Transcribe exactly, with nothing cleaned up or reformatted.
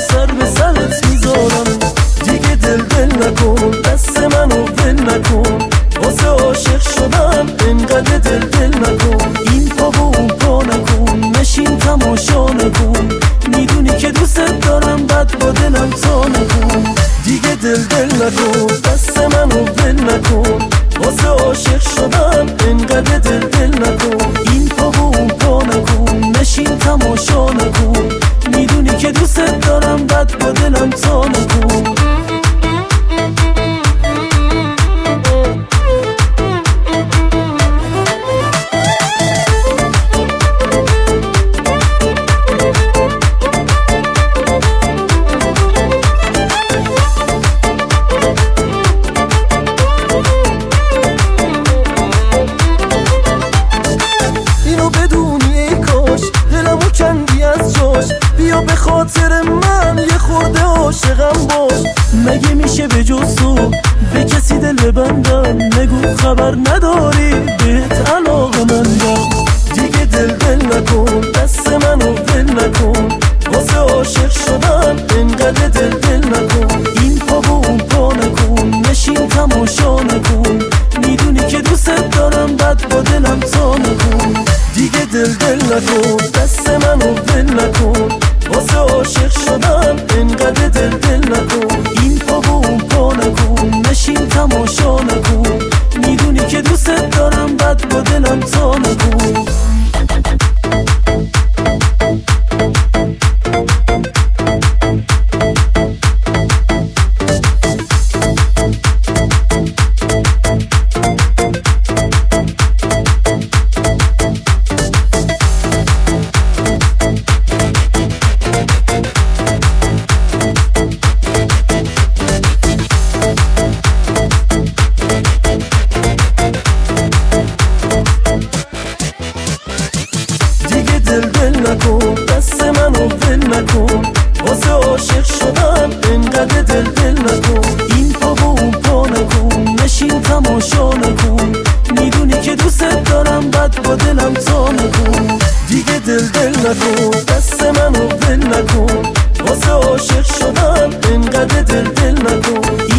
سر به سرت میذارم. دیگه دل دل نکن، دست منو ول نکن، واسه عاشق شدن انقدر دل دل نکن. این پا و اون پا نکن، نشین تماشا نکن، میدونی که دوست دارم بد با دلم تا نکن. دیگه دل دل نکن، دست منو ول نکن، واسه عاشق شدن انقدر دل دل نکن. این پا و اون پا نکن، نشین تماشا نکن، میدونی که دوست دارم بد با دلم تا نکن. بیا به خاطر من یه خورده عاشقم باش. مگه میشه به جز تو به کسی دل ببندم؟ نگو خبر نداری بهت علاقه مندم. دیگه دل دل نکن، دست منو ول نکن، واسه عاشق شدن انقدر دل دل نکن. این پا و اون پا نکن، نشین تماشا نکن، میدونی که دوست دارم بد با دلم تا نکن. دیگه دل دل نکن، دست منو ول نکن، واسه عاشق شدن انقدر دل دل نکن. این پا و اون پا نکن، نشین تماشا نکن، میدونی که دوست دارم بد با دلم تا نکن. دل دل نکن، دست منو ول نکن، واسه عاشق شدن انقدر دل دل نکن. این پا و اون پا نکن، نشین تماشا نکن، میدونی که دوست دارم بد با دلم تا نکن. دیگه دل دل نکن، دست منو ول نکن، واسه عاشق شدن انقدر دل دل نکن.